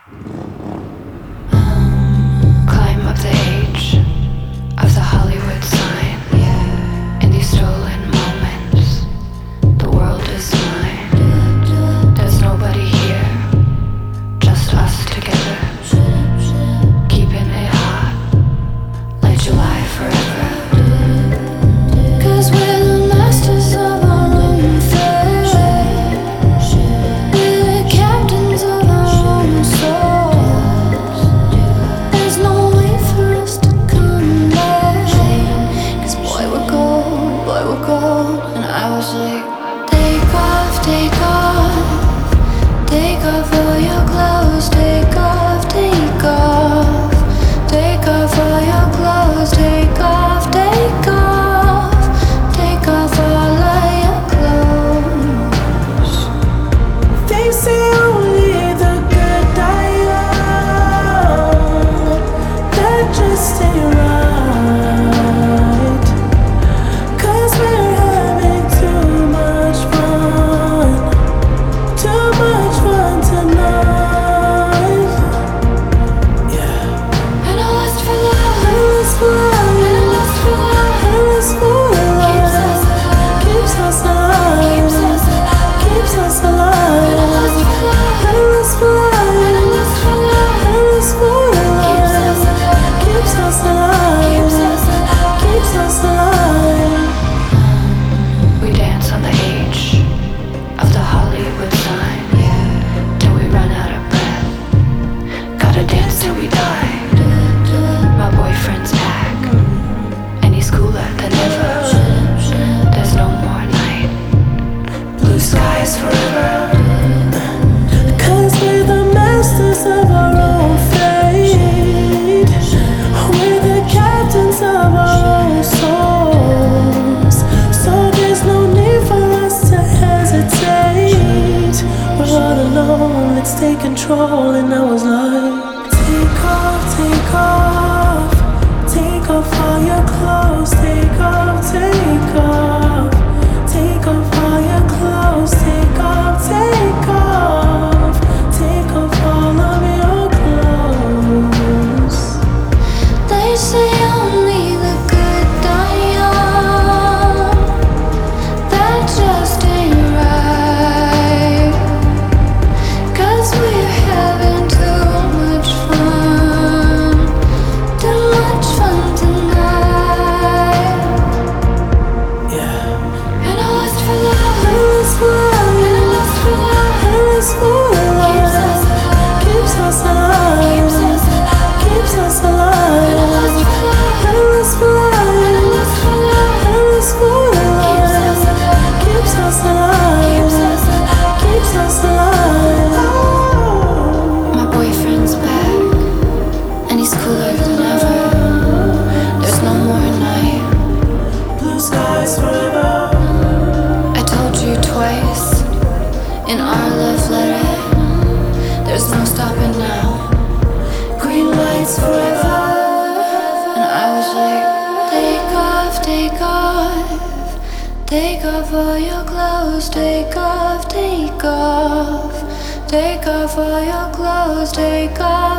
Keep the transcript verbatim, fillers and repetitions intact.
Climb up the age of the Hollywood sign. In these stolen moments, the world is mine. There's nobody here, just us together, keeping it hot like July forever. 'Cause we're the masters of our own fate. We're the captains of our own souls. There's no way for us to come back. 'Cause boy, we're gold, boy, we're gold. And I was like, take off, take off, take off all your clothes, take off, take off, take off all your clothes, take off, take off, take off all of your clothes. They say only the good die young. That just ain't right. 'Cause we're having too much fun, too much fun tonight. Yeah. And I lust for love, And it's fun, and I lust for love, and it's fun. keeps us alive, Keeps us alive, keeps us alive. keeps us alive. And I lust for love, And it's fun, and I lust for love, and it's fun. keeps us alive, Keeps us alive, keeps us alive. keeps us alive. We dance on the H of the Hollywood sign. Till we run out of breath. Gotta dance till we die. My boyfriend's back, and he's cooler than ever. There's no more night, blue skies forever. 'Cause we're the masters of our own fate. We're the captains of our own souls. So there's no need for us to hesitate. We're all alone, let's take control. And I was like, take off, take off, take off all your clothes, take off, take off, take off all your clothes, take off, take off, take off all of your clothes. They say only the good die young. That just ain't right. 'Cause we're having too much fun, too much fun tonight. Yeah. And I lust for love, And it's fun, and I lust for love, and it's keeps us fun. alive, Keeps us alive, keeps us alive. keeps us And I alive. lust for love, And it's and I fun, lust for love, and it's keeps us fun. alive, Keeps us alive, keeps us alive. keeps us alive. My boyfriend's back, and he's cooler than ever. There's no more night. Blue skies forever. I told you twice in our love letter. There's no stopping now. Green lights forever. And I was like, take off, take off, take off all your clothes, take off, take off, take off all your clothes, take off.